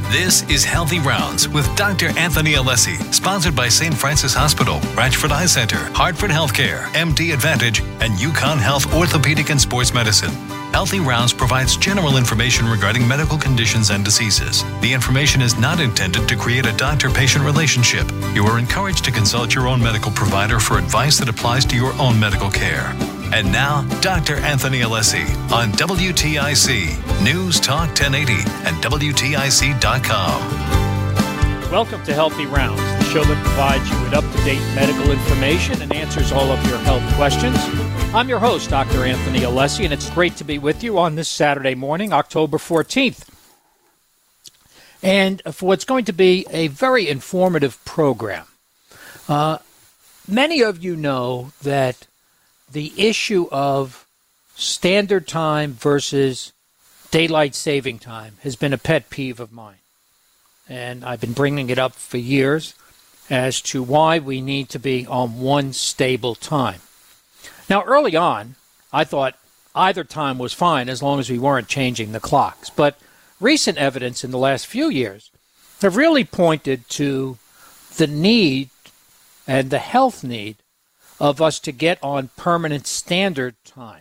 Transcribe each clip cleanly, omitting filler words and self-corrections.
This is Healthy Rounds with Dr. Anthony Alessi, sponsored by St. Francis Hospital, Branchford Eye Center, Hartford Healthcare, MD Advantage, and Yukon Health Orthopedic and Sports Medicine. Healthy Rounds provides general information regarding medical conditions and diseases. The information is not intended to create a doctor-patient relationship. You are encouraged to consult your own medical provider for advice that applies to your own medical care. And now, Dr. Anthony Alessi on WTIC, News Talk 1080 and WTIC.com. Welcome to Healthy Rounds, the show that provides you with up-to-date medical information and answers all of your health questions. I'm your host, Dr. Anthony Alessi, and it's great to be with you on this Saturday morning, October 14th. And for what's going to be a very informative program. Many of you know that the issue of standard time versus daylight saving time has been a pet peeve of mine. And I've been bringing it up for years as to why we need to be on one stable time. Now, early on, I thought either time was fine as long as we weren't changing the clocks. But recent evidence in the last few years have really pointed to the need and the health need of us to get on permanent standard time.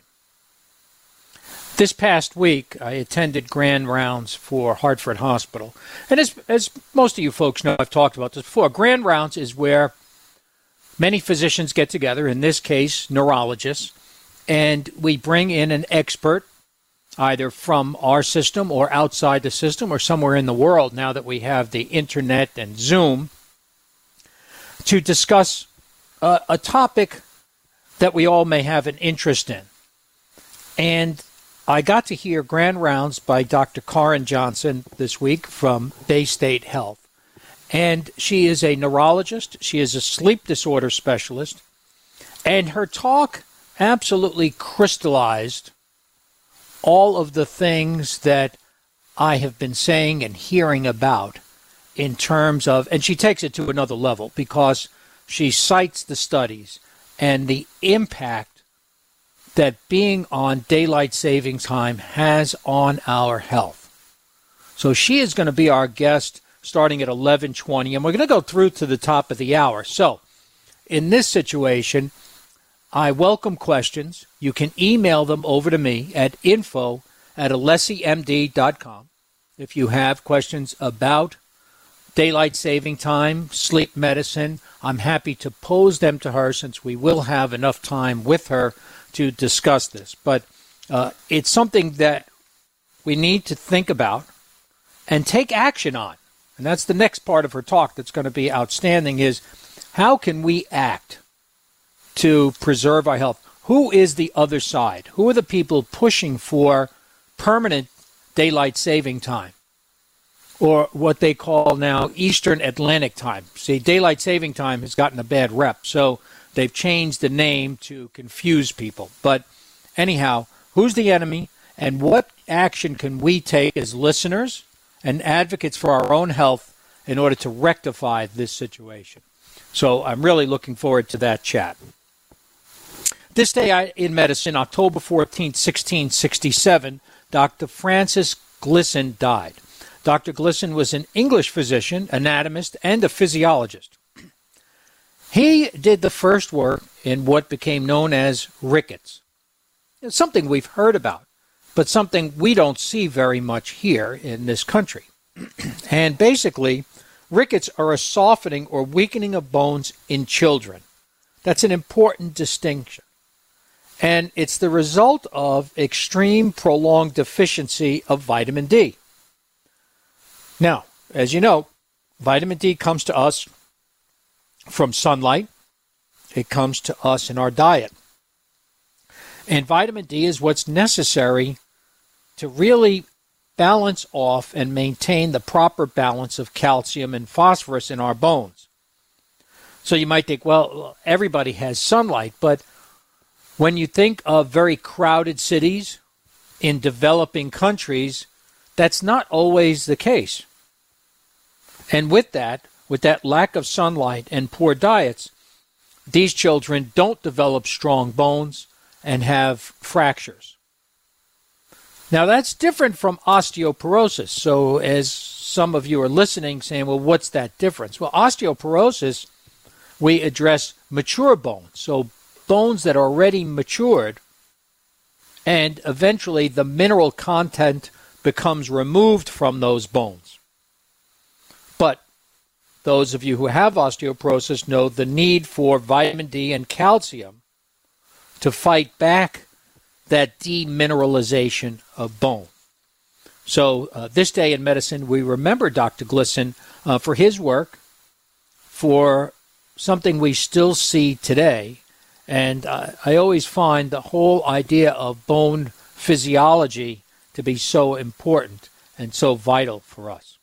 This past week, I attended grand rounds for Hartford Hospital. And as most of you folks know, I've talked about this before, grand rounds is where many physicians get together, in this case, neurologists, and we bring in an expert, either from our system or outside the system or somewhere in the world now that we have the internet and Zoom, to discuss a topic that we all may have an interest in. And I got to hear grand rounds by Dr. Karen Johnson this week from Bay State Health. And she is a neurologist. She is a sleep disorder specialist. And her talk absolutely crystallized all of the things that I have been saying and hearing about in terms of, and she takes it to another level because she cites the studies and the impact that being on daylight saving time has on our health. So she is going to be our guest starting at 11:20, and we're going to go through to the top of the hour. So in this situation, I welcome questions. You can email them over to me at info@alessimd.com if you have questions about daylight saving time, sleep medicine. I'm happy to pose them to her since we will have enough time with her to discuss this. But it's something that we need to think about and take action on. And that's the next part of her talk that's going to be outstanding is how can we act to preserve our health? Who is the other side? Who are the people pushing for permanent daylight saving time? Or what they call now Eastern Atlantic Time. See, daylight saving time has gotten a bad rep, so they've changed the name to confuse people. But anyhow, who's the enemy, and what action can we take as listeners and advocates for our own health in order to rectify this situation? So I'm really looking forward to that chat. This day in medicine, October 14, 1667, Dr. Francis Glisson died. Dr. Glisson was an English physician, anatomist, and a physiologist. He did the first work in what became known as rickets. It's something we've heard about, but something we don't see very much here in this country. And basically, rickets are a softening or weakening of bones in children. That's an important distinction. And it's the result of extreme prolonged deficiency of vitamin D. Now, as you know, vitamin D comes to us from sunlight. It comes to us in our diet. And vitamin D is what's necessary to really balance off and maintain the proper balance of calcium and phosphorus in our bones. So you might think, well, everybody has sunlight, but when you think of very crowded cities in developing countries, that's not always the case. And with that lack of sunlight and poor diets, these children don't develop strong bones and have fractures. Now, that's different from osteoporosis. So as some of you are listening saying, well, what's that difference? Well, osteoporosis, we address mature bones, so bones that are already matured, and eventually the mineral content becomes removed from those bones. But those of you who have osteoporosis know the need for vitamin D and calcium to fight back that demineralization of bone. So this day in medicine, we remember Dr. Glisson for his work, for something we still see today. And I always find the whole idea of bone physiology to be so important and so vital for us.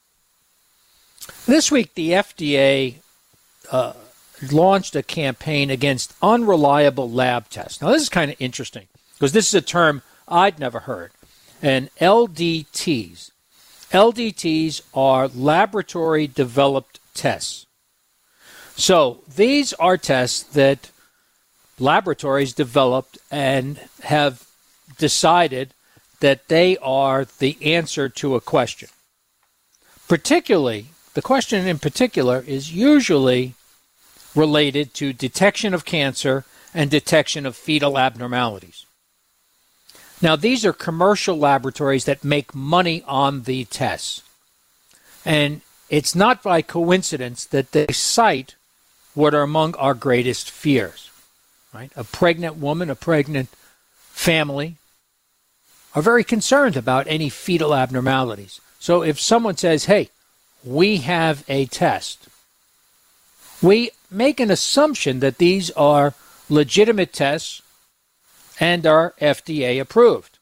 This week, the FDA launched a campaign against unreliable lab tests. Now, this is kind of interesting because this is a term I'd never heard. And LDTs. LDTs are laboratory-developed tests. So these are tests that laboratories developed and have decided that they are the answer to a question. Particularly, the question in particular is usually related to detection of cancer and detection of fetal abnormalities. Now, these are commercial laboratories that make money on the tests. And it's not by coincidence that they cite what are among our greatest fears. Right? A pregnant woman, a pregnant family are very concerned about any fetal abnormalities. So if someone says, hey, we have a test, we make an assumption that these are legitimate tests and are FDA approved.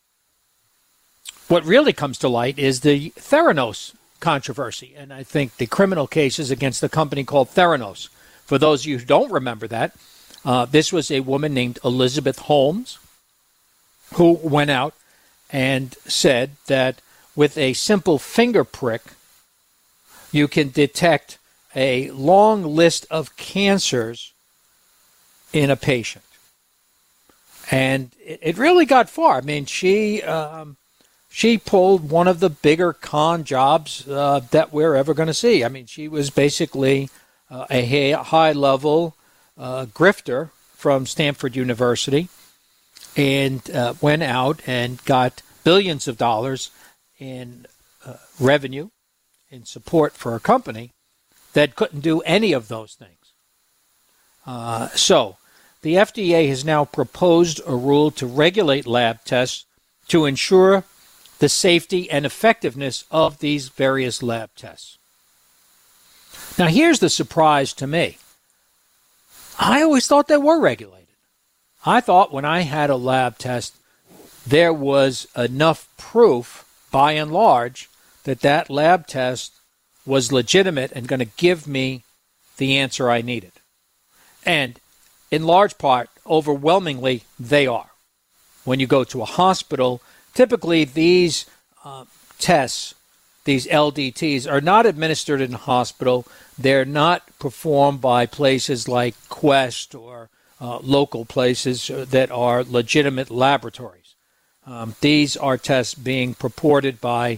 What really comes to light is the Theranos controversy, and I think the criminal cases against the company called Theranos. For those of you who don't remember that, this was a woman named Elizabeth Holmes who went out and said that with a simple finger prick, you can detect a long list of cancers in a patient. And it really got far. I mean, she pulled one of the bigger con jobs that we're ever going to see. I mean, she was basically a high-level grifter from Stanford University and went out and got billions of dollars in revenue in support for a company that couldn't do any of those things. So the FDA has now proposed a rule to regulate lab tests to ensure the safety and effectiveness of these various lab tests. Now, here's the surprise to me. I always thought they were regulated. I thought when I had a lab test, there was enough proof, by and large, that that lab test was legitimate and going to give me the answer I needed. And in large part, overwhelmingly, they are. When you go to a hospital, typically these tests, these LDTs, are not administered in a hospital. They're not performed by places like Quest or local places that are legitimate laboratories. These are tests being purported by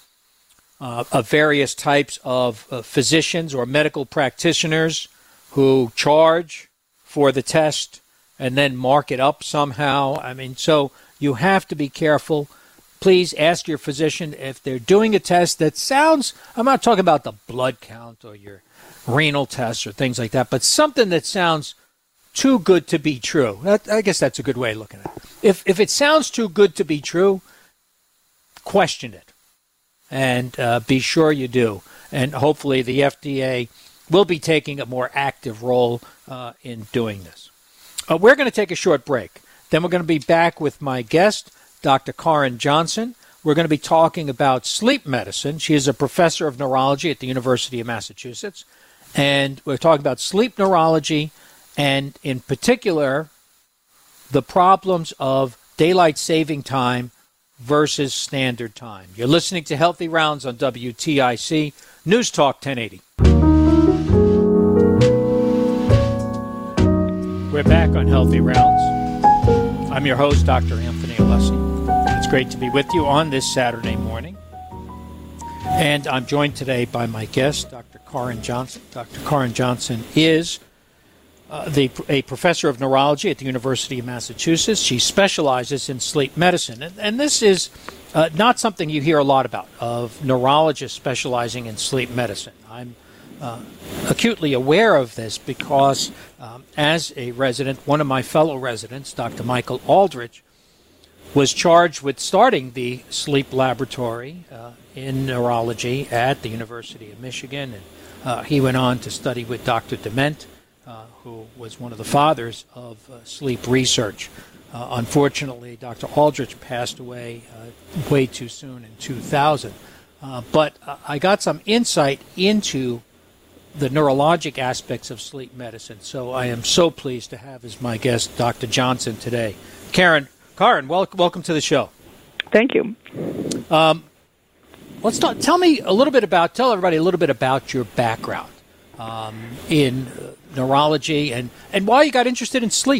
various types of physicians or medical practitioners who charge for the test and then mark it up somehow. I mean, so you have to be careful. Please ask your physician if they're doing a test that sounds, I'm not talking about the blood count or your renal tests or things like that, but something that sounds too good to be true. I guess that's a good way of looking at it. If it sounds too good to be true, question it. And be sure you do. And hopefully the FDA will be taking a more active role in doing this. We're going to take a short break. Then we're going to be back with my guest, Dr. Karen Johnson. We're going to be talking about sleep medicine. She is a professor of neurology at the University of Massachusetts. And we're talking about sleep neurology and, in particular, the problems of daylight saving time versus standard time. You're listening to Healthy Rounds on WTIC News Talk 1080. We're back on Healthy Rounds. I'm your host, Dr. Anthony Alessi. It's great great to be with you on this Saturday morning. And I'm joined today by my guest, Dr. Karin Johnson. Dr. Karin Johnson is a professor of neurology at the University of Massachusetts. She specializes in sleep medicine. And this is not something you hear a lot about, of neurologists specializing in sleep medicine. I'm acutely aware of this because as a resident, one of my fellow residents, Dr. Michael Aldrich, was charged with starting the sleep laboratory in neurology at the University of Michigan. And he went on to study with Dr. Dement, who was one of the fathers of sleep research. Unfortunately, Dr. Aldrich passed away way too soon in 2000. But I got some insight into the neurologic aspects of sleep medicine. So I am so pleased to have as my guest Dr. Johnson today. Karin, welcome to the show. Thank you. Let's talk. Tell everybody a little bit about your background in neurology and why you got interested in sleep.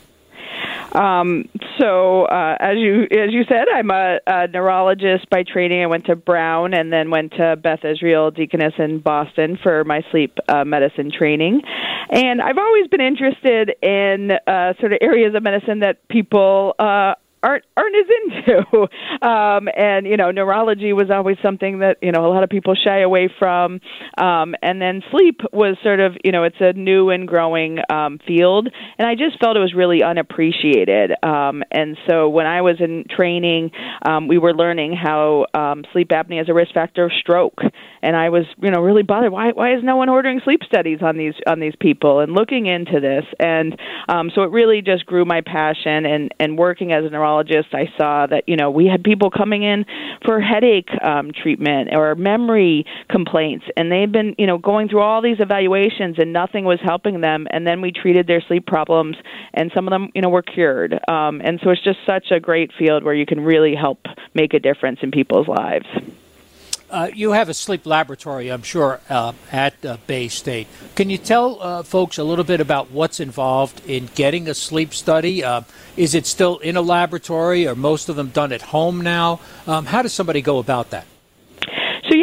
So as you said, I'm a neurologist by training. I went to Brown and then went to Beth Israel Deaconess in Boston for my sleep medicine training. And I've always been interested in sort of areas of medicine that people aren't as into. And, neurology was always something that, a lot of people shy away from. And then sleep was sort of, it's a new and growing field. And I just felt it was really unappreciated. And so when I was in training, we were learning how sleep apnea is a risk factor of stroke. And I was, really bothered. Why is no one ordering sleep studies on these people and looking into this? And so it really just grew my passion. And working as a neurologist, I saw that, we had people coming in for headache treatment or memory complaints, and they've been, going through all these evaluations and nothing was helping them. And then we treated their sleep problems, and some of them, were cured. And so it's just such a great field where you can really help make a difference in people's lives. You have a sleep laboratory, I'm sure, at Bay State. Can you tell folks a little bit about what's involved in getting a sleep study? Is it still in a laboratory, or most of them done at home now? How does somebody go about that? So,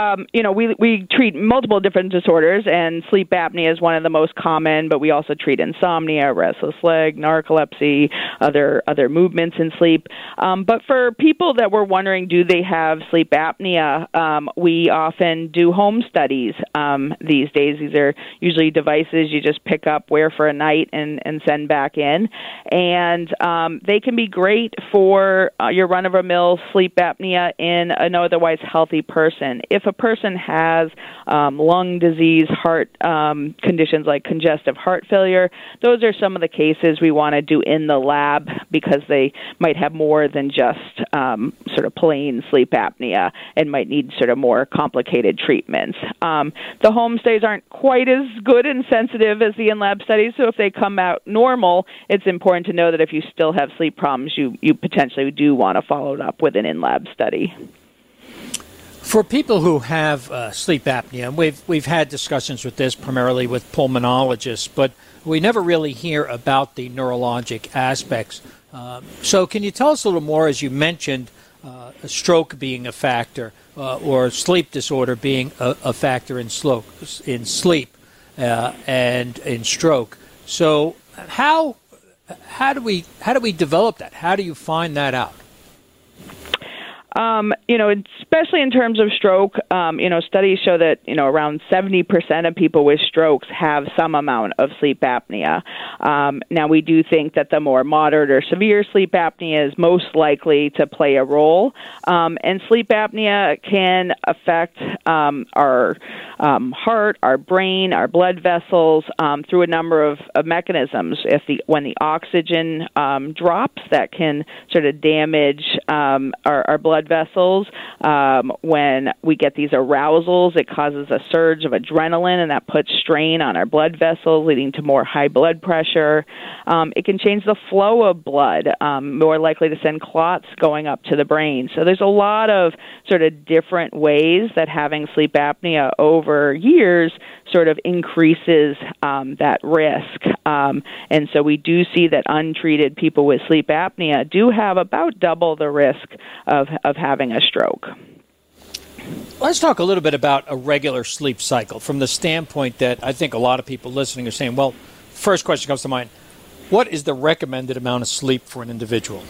we treat multiple different disorders, and sleep apnea is one of the most common, but we also treat insomnia, restless leg, narcolepsy, other movements in sleep. But for people that were wondering, do they have sleep apnea, we often do home studies these days. These are usually devices you just pick up, wear for a night, and send back in. And they can be great for your run-of-the-mill sleep apnea in an otherwise healthy person. If a person has lung disease, heart conditions like congestive heart failure, those are some of the cases we want to do in the lab because they might have more than just sort of plain sleep apnea and might need sort of more complicated treatments. The home stays aren't quite as good and sensitive as the in-lab studies, so if they come out normal, it's important to know that if you still have sleep problems, you potentially do want to follow it up with an in-lab study. For people who have sleep apnea, and we've had discussions with this primarily with pulmonologists, but we never really hear about the neurologic aspects. So can you tell us a little more, as you mentioned, a stroke being a factor or sleep disorder being a factor in sleep and in stroke? So how do we develop that? How do you find that out? Especially in terms of stroke, studies show that, around 70% of people with strokes have some amount of sleep apnea. Now, we do think that the more moderate or severe sleep apnea is most likely to play a role. And sleep apnea can affect our heart, our brain, our blood vessels through a number of mechanisms. When the oxygen drops, that can sort of damage our blood vessels. When we get these arousals, it causes a surge of adrenaline, and that puts strain on our blood vessels, leading to more high blood pressure. It can change the flow of blood, more likely to send clots going up to the brain. So there's a lot of sort of different ways that having sleep apnea over over years sort of increases that risk. And so we do see that untreated people with sleep apnea do have about double the risk of having a stroke. Let's talk a little bit about a regular sleep cycle from the standpoint that I think a lot of people listening are saying, well, first question comes to mind, what is the recommended amount of sleep for an individual?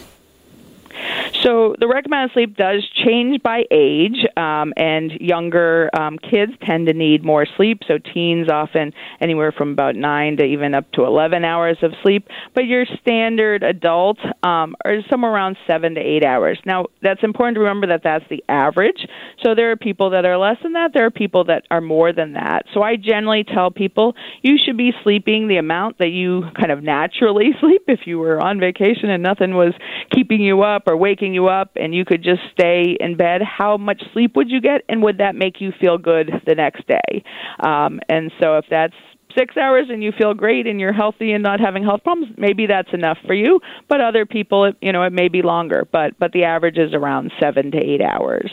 So the recommended sleep does change by age, and younger kids tend to need more sleep. So teens often anywhere from about 9 to even up to 11 hours of sleep. But your standard adult are somewhere around 7 to 8 hours. Now, that's important to remember that that's the average. So there are people that are less than that. There are people that are more than that. So I generally tell people you should be sleeping the amount that you kind of naturally sleep. If you were on vacation and nothing was keeping you up or waking you up and you could just stay in bed, how much sleep would you get, and would that make you feel good the next day? And so if that's 6 hours and you feel great and you're healthy and not having health problems, maybe that's enough for you. But other people, it may be longer. But the average is around 7 to 8 hours.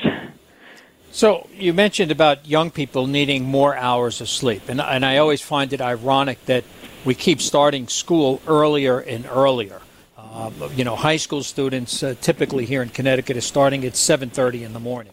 So you mentioned about young people needing more hours of sleep. And I always find it ironic that we keep starting school earlier and earlier. High school students typically here in Connecticut are starting at 7:30 in the morning.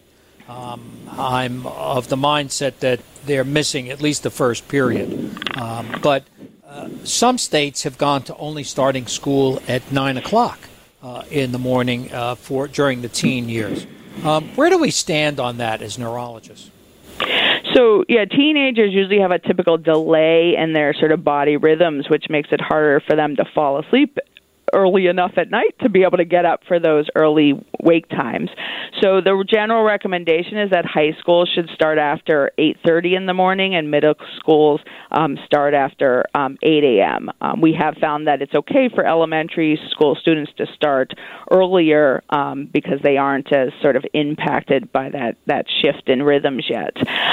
I'm of the mindset that they're missing at least the first period. But some states have gone to only starting school at 9 o'clock in the morning during the teen years. Where do we stand on that as neurologists? So, teenagers usually have a typical delay in their sort of body rhythms, which makes it harder for them to fall asleep early enough at night to be able to get up for those early wake times. So the general recommendation is that high schools should start after 8:30 in the morning and middle schools start after 8 a.m. We have found that it's okay for elementary school students to start earlier because they aren't as sort of impacted by that shift in rhythms yet.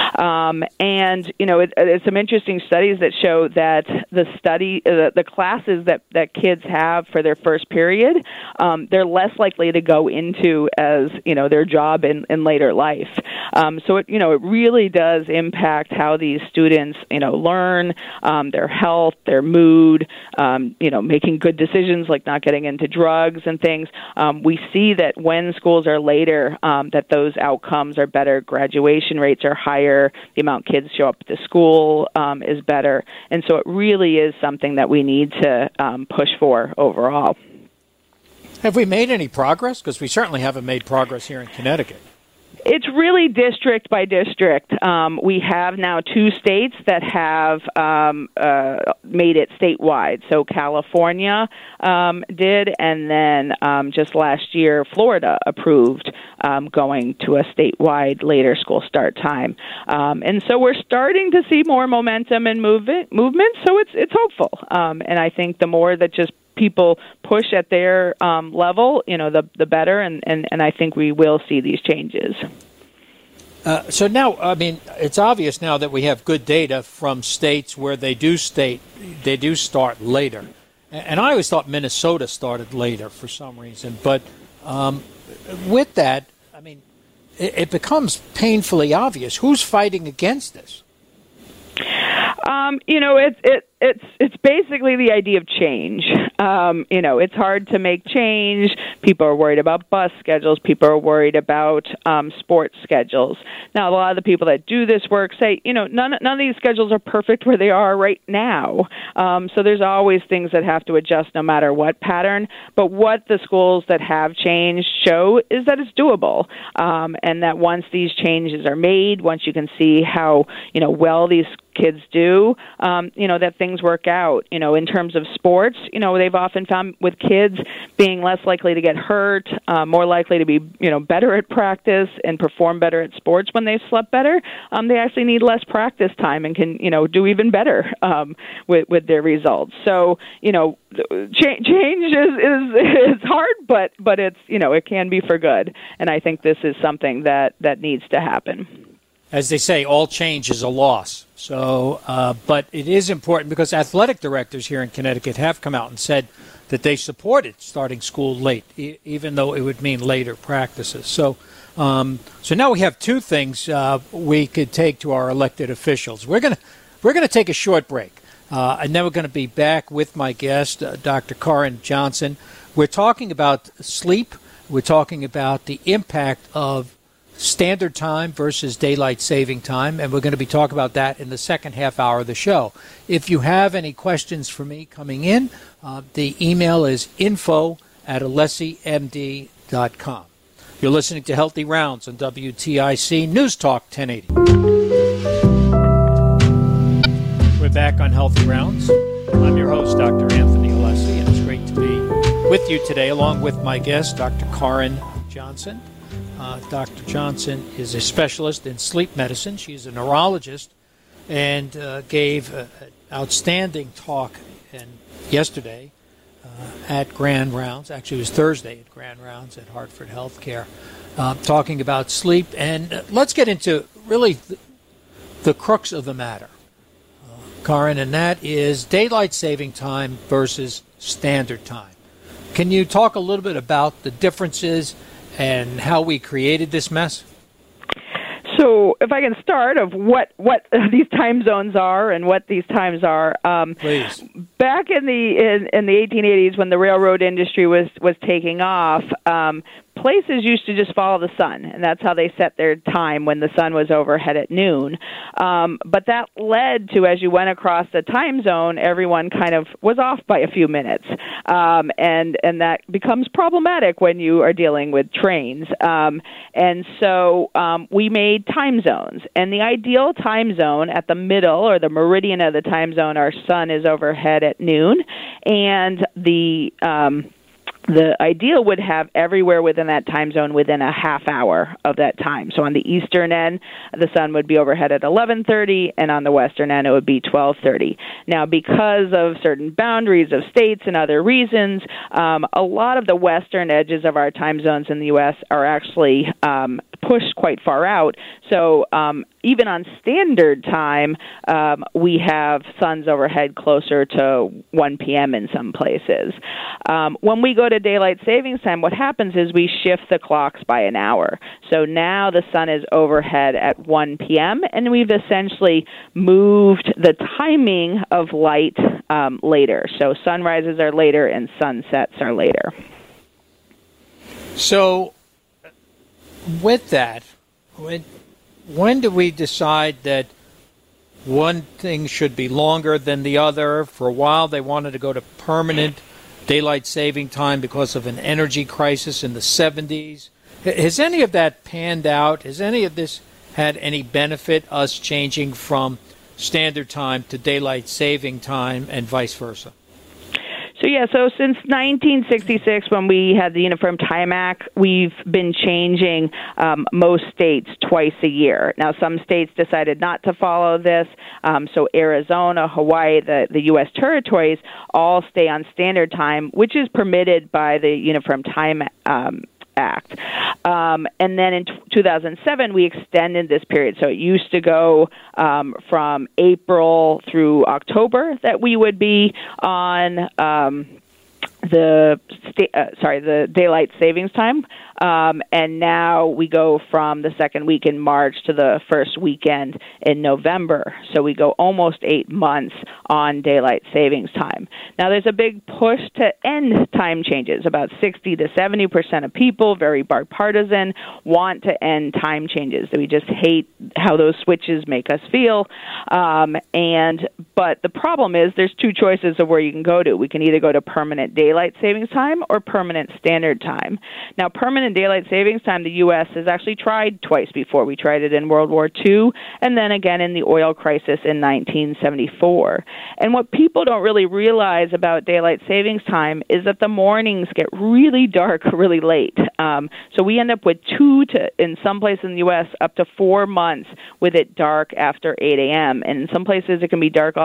It's some interesting studies that show that the classes that kids have for their first period, they're less likely to go into as their job in later life. So it really does impact how these students learn, their health, their mood, making good decisions like not getting into drugs and things. We see that when schools are later, that those outcomes are better. Graduation rates are higher. The amount kids show up to school is better. And so it really is something that we need to push for overall. Have we made any progress? Because we certainly haven't made progress here in Connecticut. It's really district by district. We have now 2 states that have made it statewide. So California did, and then just last year, Florida approved going to a statewide later school start time. And so we're starting to see more momentum and movement. So it's hopeful. And I think the more that just people push at their level, the better, and I think we will see these changes. So now, it's obvious now that we have good data from states where they do start later. And I always thought Minnesota started later for some reason. But with that, it becomes painfully obvious. Who's fighting against this? It's basically the idea of change. It's hard to make change. People are worried about bus schedules. People are worried about sports schedules. Now, a lot of the people that do this work say, none of these schedules are perfect where they are right now. So there's always things that have to adjust no matter what pattern. But what the schools that have changed show is that it's doable, and that once these changes are made, once you can see how well these kids do, that things work out. In terms of sports, they've often found with kids being less likely to get hurt, more likely to be, better at practice and perform better at sports when they've slept better. They actually need less practice time and can, do even better with their results. So, change is hard, but it's, it can be for good. And I think this is something that needs to happen. As they say, all change is a loss. So, but it is important because athletic directors here in Connecticut have come out and said that they supported starting school late, even though it would mean later practices. So So now we have two things we could take to our elected officials. We're gonna take a short break, and then we're going to be back with my guest, Dr. Karin Johnson. We're talking about sleep. We're talking about the impact of standard time versus daylight saving time, and we're going to be talking about that in the second half hour of the show. If you have any questions for me coming in, the email is info@alessimd.com. You're listening to Healthy Rounds on WTIC News Talk 1080. We're back on Healthy Rounds. I'm your host, Dr. Anthony Alessi, and it's great to be with you today, along with my guest, Dr. Karin Johnson. Dr. Johnson is a specialist in sleep medicine. She's a neurologist and gave an outstanding talk yesterday at Grand Rounds. Actually, it was Thursday at Grand Rounds at Hartford Healthcare, talking about sleep. And let's get into really the crux of the matter, Karin, and that is daylight saving time versus standard time. Can you talk a little bit about the differences and how we created this mess? So if I can start of what these time zones are and what these times are. Please. Back in the 1880s, when the railroad industry was taking off, places used to just follow the sun, and that's how they set their time when the sun was overhead at noon. But that led to, as you went across the time zone, everyone kind of was off by a few minutes, and that becomes problematic when you are dealing with trains. And so we made time zones, and the ideal time zone at the middle, or the meridian of the time zone, our sun is overhead at noon, and the ideal would have everywhere within that time zone within a half hour of that time. So on the eastern end, the sun would be overhead at 11:30, and on the western end, it would be 12:30. Now, because of certain boundaries of states and other reasons, a lot of the western edges of our time zones in the U.S. are actually pushed quite far out. So even on standard time, we have suns overhead closer to 1 p.m. in some places. When we go to daylight savings time, what happens is we shift the clocks by an hour. So now the sun is overhead at 1 p.m., and we've essentially moved the timing of light later. So sunrises are later and sunsets are later. So with that, when do we decide that one thing should be longer than the other? For a while, they wanted to go to permanent daylight saving time because of an energy crisis in the 70s. Has any of that panned out? Has any of this had any benefit, us changing from standard time to daylight saving time and vice versa? So since 1966, when we had the Uniform Time Act, we've been changing most states twice a year. Now, some states decided not to follow this. So Arizona, Hawaii, the U.S. territories all stay on standard time, which is permitted by the Uniform Time Act. And then in 2007, we extended this period. So it used to go from April through October that we would be on the daylight savings time. And now we go from the second week in March to the first weekend in November. So we go almost 8 months on daylight savings time. Now, there's a big push to end time changes. About 60 to 70% of people, very bipartisan, want to end time changes. We just hate how those switches make us feel. But the problem is there's two choices of where you can go to. We can either go to permanent daylight savings time or permanent standard time. Now, permanent daylight savings time, the U.S. has actually tried twice before. We tried it in World War II and then again in the oil crisis in 1974. And what people don't really realize about daylight savings time is that the mornings get really dark really late. So we end up with in some places in the U.S., up to 4 months with it dark after 8 a.m. And in some places it can be dark all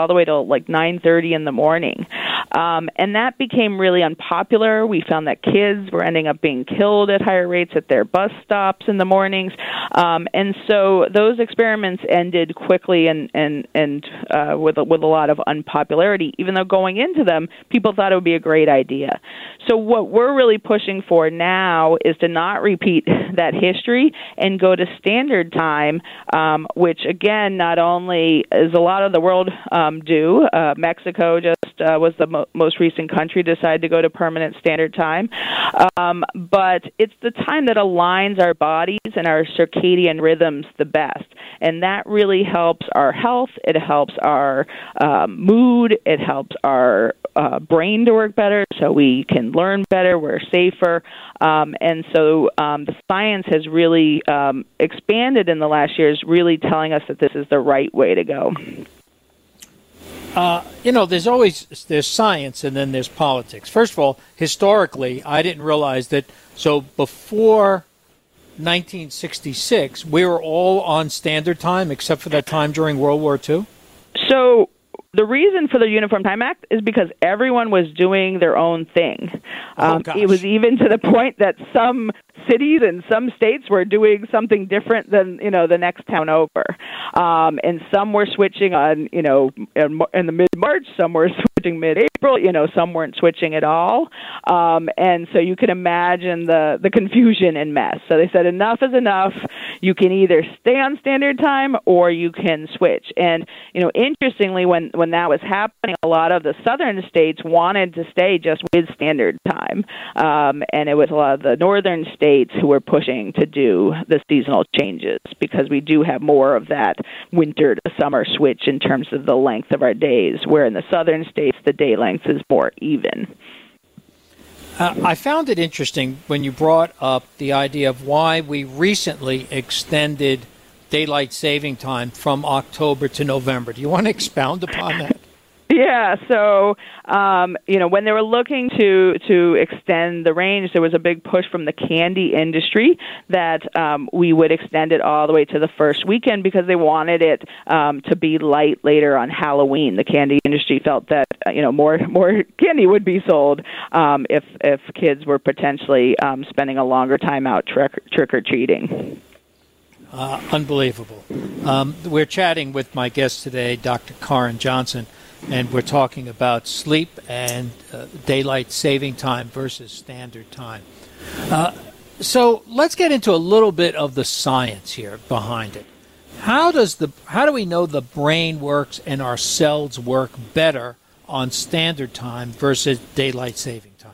all the way to like 9:30 in the morning. And that became really unpopular. We found that kids were ending up being killed at higher rates at their bus stops in the mornings. And so those experiments ended quickly and with a lot of unpopularity, even though going into them, people thought it would be a great idea. So what we're really pushing for now is to not repeat that history and go to standard time, which, again, not only is a lot of the world do. Mexico just was the most recent country to decide to go to permanent standard time. But it's the time that aligns our bodies and our circadian rhythms the best. And that really helps our health. It helps our mood. It helps our brain to work better so we can learn better. We're safer. And so the science has really expanded in the last years, really telling us that this is the right way to go. There's science and then there's politics. First of all, historically, I didn't realize that. So before 1966, we were all on standard time except for that time during World War II? So the reason for the Uniform Time Act is because everyone was doing their own thing. It was even to the point that some cities and some states were doing something different than, the next town over. And some were switching on, in the mid-March, some were switching mid-April, some weren't switching at all. And so you can imagine the confusion and mess. So they said enough is enough. You can either stay on standard time or you can switch. And, interestingly, when that was happening, a lot of the southern states wanted to stay just with standard time. And it was a lot of the northern states who were pushing to do the seasonal changes because we do have more of that winter to summer switch in terms of the length of our days, where in the southern states the day length is more even. I found it interesting when you brought up the idea of why we recently extended daylight saving time from October to November. Do you want to expound upon that? Yeah, so, when they were looking to extend the range, there was a big push from the candy industry that we would extend it all the way to the first weekend because they wanted it to be light later on Halloween. The candy industry felt that, more candy would be sold if kids were potentially spending a longer time out trick-or-treating. Unbelievable. We're chatting with my guest today, Dr. Karen Johnson, and we're talking about sleep and daylight saving time versus standard time. So let's get into a little bit of the science here behind it. How do we know the brain works and our cells work better on standard time versus daylight saving time?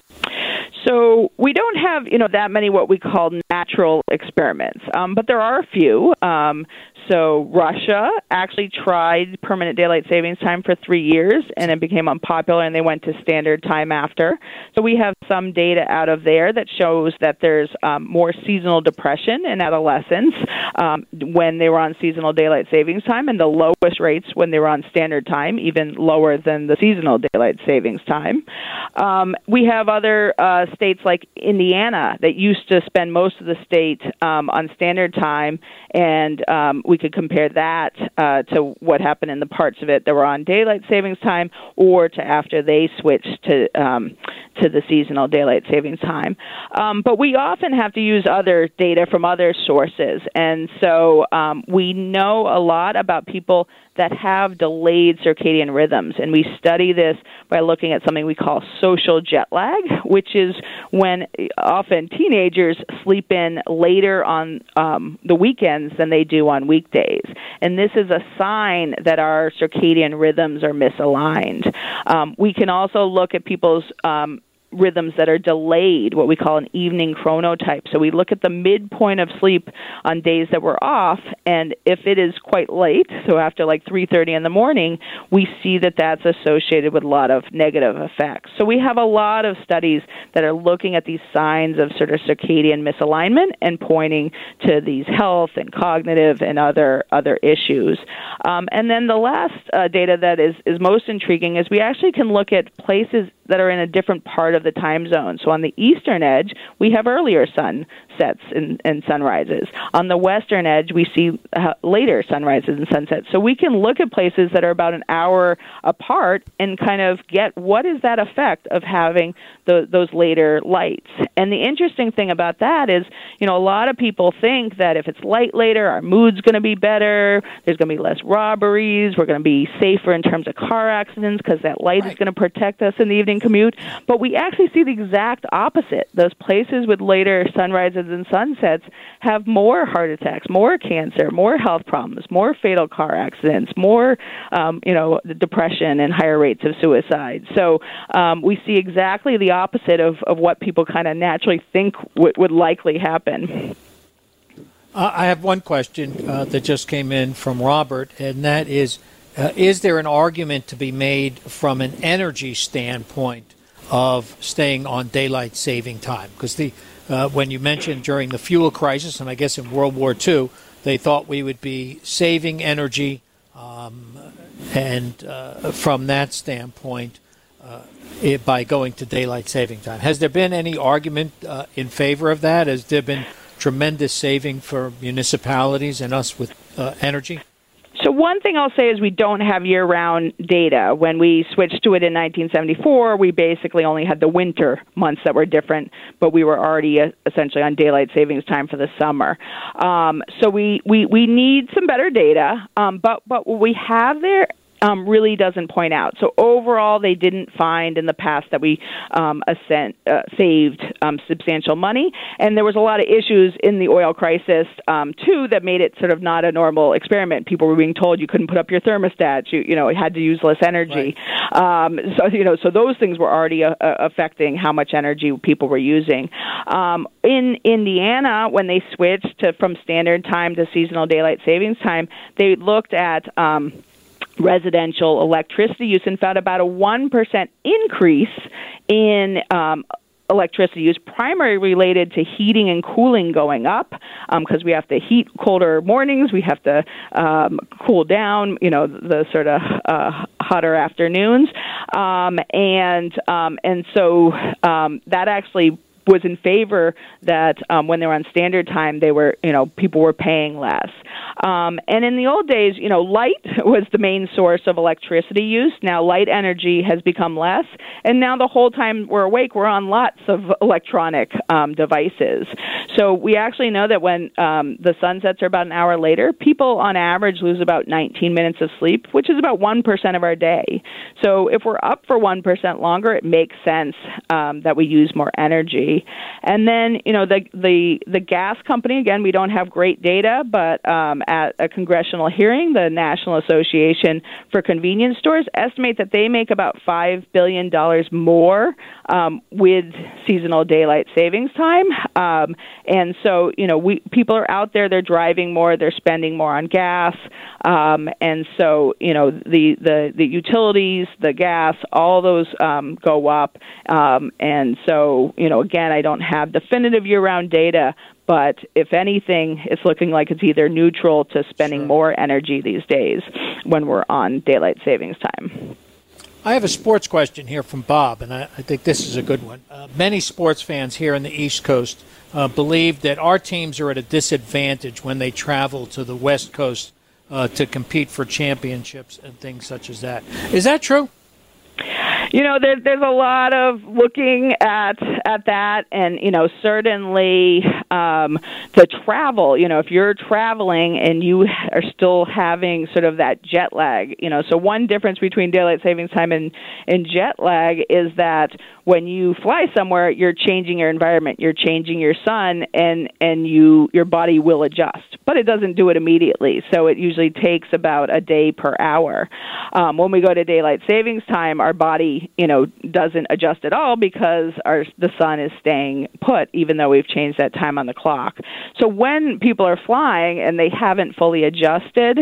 So we don't have, that many what we call natural experiments, but there are a few. So Russia actually tried permanent daylight savings time for 3 years, and it became unpopular, and they went to standard time after. So we have some data out of there that shows that there's more seasonal depression in adolescents when they were on seasonal daylight savings time, and the lowest rates when they were on standard time, even lower than the seasonal daylight savings time. We have other states like Indiana that used to spend most of the state on standard time, and we could compare that to what happened in the parts of it that were on daylight savings time or to after they switched to the seasonal daylight savings time. But we often have to use other data from other sources, and so we know a lot about people that have delayed circadian rhythms, and we study this by looking at something we call social jet lag, which is when often teenagers sleep in later on the weekends than they do on weekdays. And this is a sign that our circadian rhythms are misaligned. We can also look at people's rhythms that are delayed, what we call an evening chronotype. So we look at the midpoint of sleep on days that we're off, and if it is quite late, so after like 3:30 in the morning, we see that that's associated with a lot of negative effects. So we have a lot of studies that are looking at these signs of sort of circadian misalignment and pointing to these health and cognitive and other issues. And then the last data that is most intriguing is we actually can look at places that are in a different part of the time zone. So on the eastern edge, we have earlier sun. sets and sunrises. On the western edge, we see later sunrises and sunsets. So we can look at places that are about an hour apart and kind of get what is that effect of having those later lights. And the interesting thing about that is, a lot of people think that if it's light later, our mood's going to be better, there's going to be less robberies, we're going to be safer in terms of car accidents because that light is going to protect us in the evening commute. But we actually see the exact opposite. Those places with later sunrises and sunsets have more heart attacks, more cancer, more health problems, more fatal car accidents, more, depression and higher rates of suicide. So we see exactly the opposite of what people kind of naturally think would likely happen. I have one question that just came in from Robert, and that is there an argument to be made from an energy standpoint of staying on daylight saving time? Because when you mentioned during the fuel crisis, and I guess in World War II, they thought we would be saving energy, and from that standpoint, by going to daylight saving time. Has there been any argument in favor of that? Has there been tremendous saving for municipalities and us with energy? So one thing I'll say is we don't have year-round data. When we switched to it in 1974, we basically only had the winter months that were different, but we were already essentially on daylight savings time for the summer. So we need some better data, but what we have there really doesn't point out. So overall, they didn't find in the past that we saved substantial money. And there was a lot of issues in the oil crisis, too, that made it sort of not a normal experiment. People were being told you couldn't put up your thermostat. You had to use less energy. Right. So those things were already affecting how much energy people were using. In Indiana, when they switched from standard time to seasonal daylight savings time, they looked at residential electricity use and found about a 1% increase in electricity use, primarily related to heating and cooling going up, because we have to heat colder mornings, we have to cool down, the sort of hotter afternoons, and so that actually was in favor that when they were on standard time, they were, people were paying less. And in the old days, light was the main source of electricity use. Now light energy has become less, and now the whole time we're awake, we're on lots of electronic devices. So we actually know that when the sun sets are about an hour later, people on average lose about 19 minutes of sleep, which is about 1% of our day. So if we're up for 1% longer, it makes sense that we use more energy. And then, the gas company, again, we don't have great data, but at a congressional hearing, the National Association for Convenience Stores estimate that they make about $5 billion more with seasonal daylight savings time. And so, people are out there, they're driving more, they're spending more on gas. And so, the utilities, the gas, all those go up. And so, again, I don't have definitive year-round data, but if anything, it's looking like it's either neutral to spending more energy these days when we're on daylight savings time. I have a sports question here from Bob, and I think this is a good one. Many sports fans here in the East Coast believe that our teams are at a disadvantage when they travel to the West Coast to compete for championships and things such as that. Is that true? There's a lot of looking at that, and certainly the travel. If you're traveling and you are still having sort of that jet lag, so one difference between daylight savings time and jet lag is that when you fly somewhere, you're changing your environment, you're changing your sun, and your body will adjust, but it doesn't do it immediately. So it usually takes about a day per hour. When we go to daylight savings time, our body, doesn't adjust at all because the sun is staying put, even though we've changed that time on the clock. So when people are flying and they haven't fully adjusted,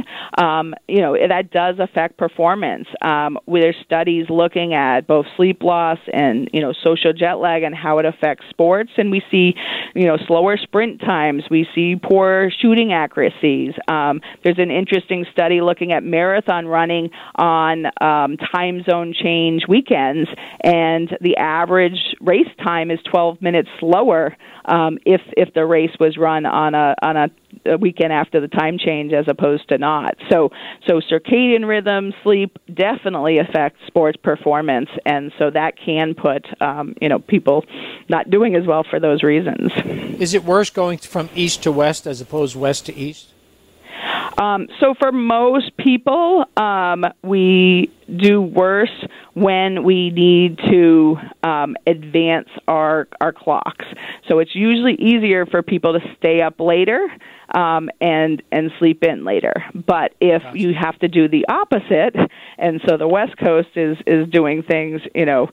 that does affect performance. There's studies looking at both sleep loss and, social jet lag and how it affects sports. And we see, slower sprint times. We see poor shooting accuracies. There's an interesting study looking at marathon running on time zone change weekends. weekends, and the average race time is 12 minutes slower if the race was run on a weekend after the time change as opposed to not. So circadian rhythm, sleep definitely affects sports performance, and so that can put people not doing as well for those reasons. Is it worse going from east to west as opposed west to east? So for most people, we do worse when we need to advance our clocks. So it's usually easier for people to stay up later and sleep in later. But if you have to do the opposite, and so the West Coast is doing things,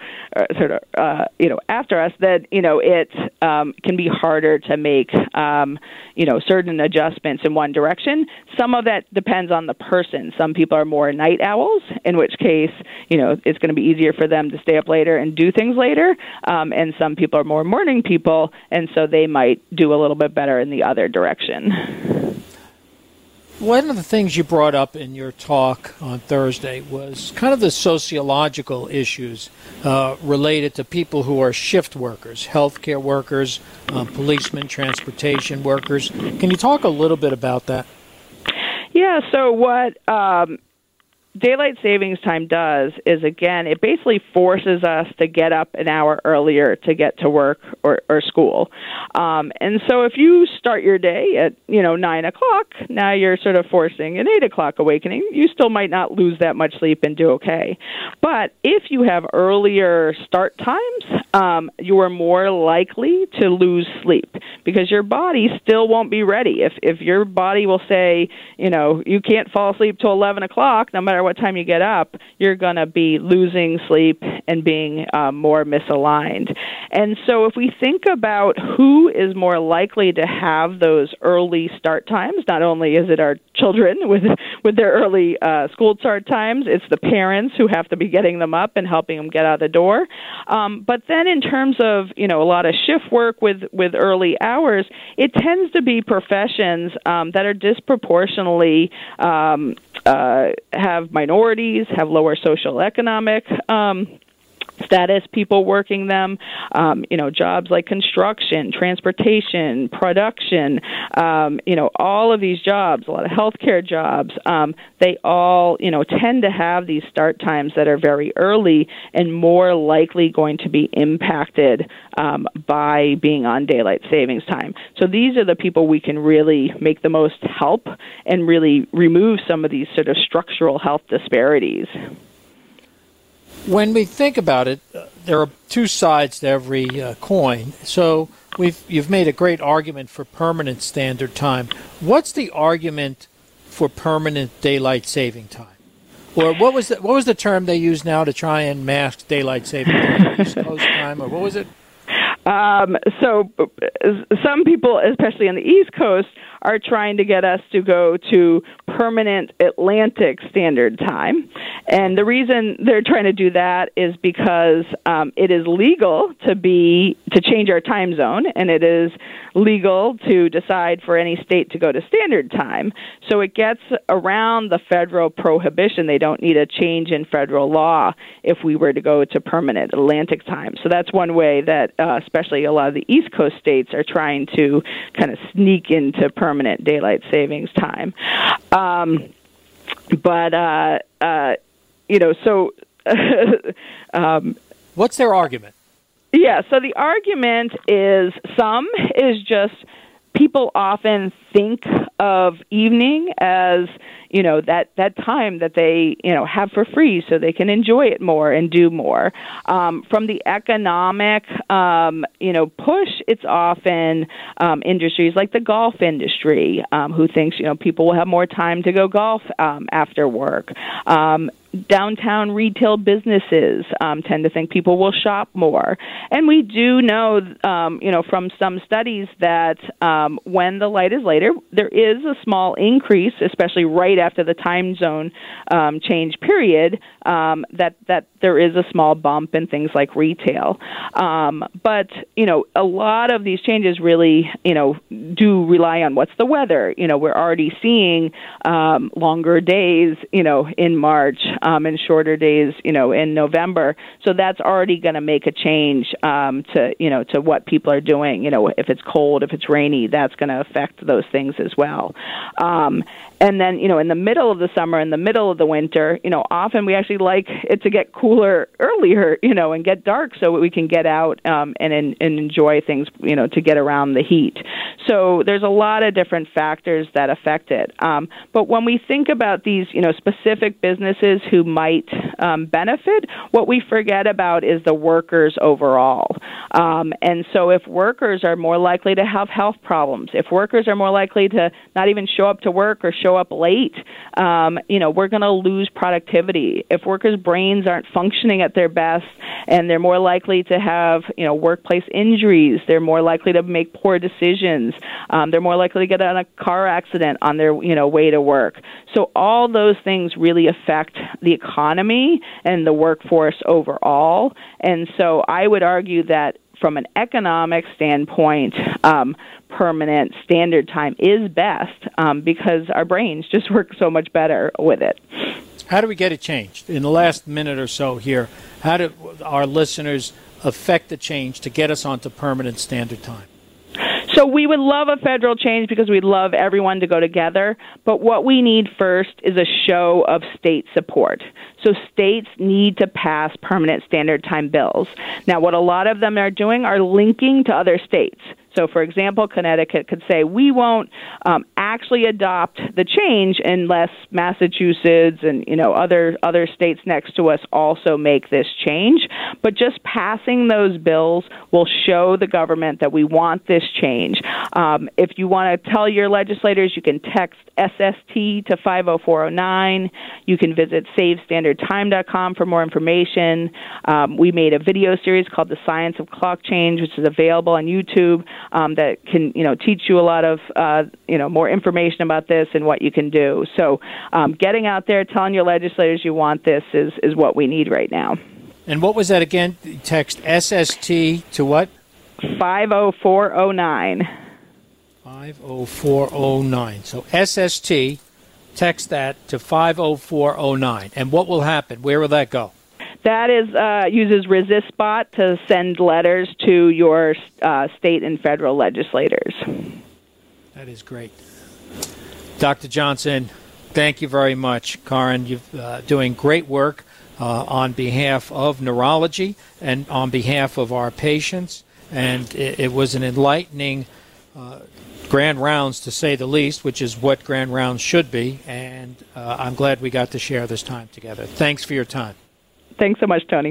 after us, then, it can be harder to make, certain adjustments in one direction. Some of that depends on the person. Some people are more night owls, in which case, it's going to be easier for them to stay up later and do things later. And some people are more morning people, and so they might do a little bit better in the other direction. One of the things you brought up in your talk on Thursday was kind of the sociological issues related to people who are shift workers, healthcare workers, policemen, transportation workers. Can you talk a little bit about that? Yeah, so what daylight savings time does is, again, it basically forces us to get up an hour earlier to get to work or school. And so if you start your day at, 9 o'clock, now you're sort of forcing an 8 o'clock awakening. You still might not lose that much sleep and do okay. But if you have earlier start times, you are more likely to lose sleep because your body still won't be ready. If your body will say, you can't fall asleep till 11 o'clock, no matter what time you get up, you're going to be losing sleep and being more misaligned. And so if we think about who is more likely to have those early start times, not only is it our children with their early school start times, it's the parents who have to be getting them up and helping them get out the door. But then in terms of, a lot of shift work with early hours, it tends to be professions that are disproportionately have minorities, have lower social economic status people working them, jobs like construction, transportation, production, all of these jobs, a lot of healthcare jobs, they all, tend to have these start times that are very early and more likely going to be impacted by being on daylight savings time. So these are the people we can really make the most help and really remove some of these sort of structural health disparities. When we think about it, there are two sides to every coin. So you've made a great argument for permanent standard time. What's the argument for permanent daylight saving time? Or what was the term they use now to try and mask daylight saving time? East Coast time, or what was it? So some people, especially on the East Coast, are trying to get us to go to permanent Atlantic Standard Time. And the reason they're trying to do that is because it is legal to change our time zone, and it is legal to decide for any state to go to standard time. So it gets around the federal prohibition. They don't need a change in federal law if we were to go to permanent Atlantic time. So that's one way that especially a lot of the East Coast states are trying to kind of sneak into permanent daylight savings time. What's their argument? Yeah, so the argument is just people often think of evening as, that time that they, have for free so they can enjoy it more and do more. From the economic, push, it's often industries like the golf industry who thinks, people will have more time to go golf after work. Downtown retail businesses tend to think people will shop more. And we do know, from some studies that when the light is later, there is a small increase, especially right after the time zone change period, that there is a small bump in things like retail. But, a lot of these changes really, do rely on what's the weather. We're already seeing longer days, in March and shorter days, in November. So that's already going to make a change to what people are doing. If it's cold, if it's rainy, that's going to affect those things as well. And then, in the middle of the summer, in the middle of the winter, often we actually like it to get cooler earlier, and get dark so we can get out and enjoy things, to get around the heat. So there's a lot of different factors that affect it. But when we think about these, specific businesses who might benefit, what we forget about is the workers overall. And so if workers are more likely to have health problems, if workers are more likely to not even show up to work or show up late, we're going to lose productivity. If workers' brains aren't functioning at their best and they're more likely to have, workplace injuries, they're more likely to make poor decisions, they're more likely to get in a car accident on their, way to work. So all those things really affect the economy and the workforce overall. And so I would argue that from an economic standpoint, permanent standard time is best because our brains just work so much better with it. How do we get it changed? In the last minute or so here, how do our listeners affect the change to get us onto permanent standard time? So we would love a federal change because we'd love everyone to go together. But what we need first is a show of state support. So states need to pass permanent standard time bills. Now, what a lot of them are doing are linking to other states. So, for example, Connecticut could say, we won't actually adopt the change unless Massachusetts and, other states next to us also make this change. But just passing those bills will show the government that we want this change. If you want to tell your legislators, you can text SST to 50409. You can visit SaveStandardTime.com for more information. We made a video series called The Science of Clock Change, which is available on YouTube. That can, teach you a lot of, more information about this and what you can do. So getting out there, telling your legislators you want this is what we need right now. And what was that again? Text SST to what? 50409. 50409. So SST, text that to 50409. And what will happen? Where will that go? That is uses ResistBot to send letters to your state and federal legislators. That is great. Dr. Johnson, thank you very much. Karen, you're doing great work on behalf of neurology and on behalf of our patients. And it was an enlightening Grand Rounds, to say the least, which is what Grand Rounds should be. And I'm glad we got to share this time together. Thanks for your time. Thanks so much, Tony.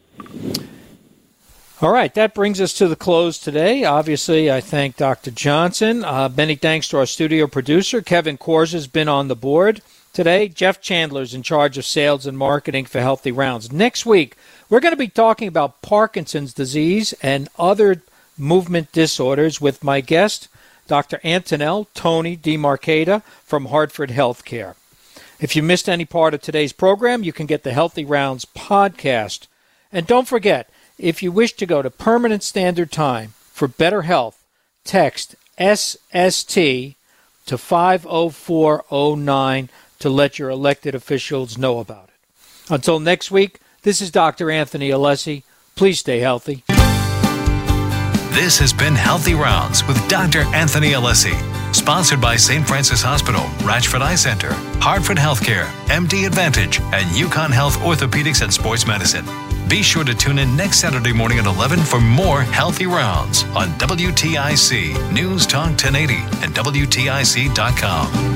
All right, that brings us to the close today. Obviously, I thank Dr. Johnson. Many thanks to our studio producer. Kevin Korza has been on the board today. Jeff Chandler's in charge of sales and marketing for Healthy Rounds. Next week, we're going to be talking about Parkinson's disease and other movement disorders with my guest, Dr. Antonella Tony DiMarcata from Hartford Healthcare. If you missed any part of today's program, you can get the Healthy Rounds podcast. And don't forget, if you wish to go to permanent standard time for better health, text SST to 50409 to let your elected officials know about it. Until next week, this is Dr. Anthony Alessi. Please stay healthy. This has been Healthy Rounds with Dr. Anthony Alessi, sponsored by St. Francis Hospital, Ratchford Eye Center, Hartford Healthcare, MD Advantage, and UConn Health Orthopedics and Sports Medicine. Be sure to tune in next Saturday morning at 11 for more Healthy Rounds on WTIC, News Talk 1080, and WTIC.com.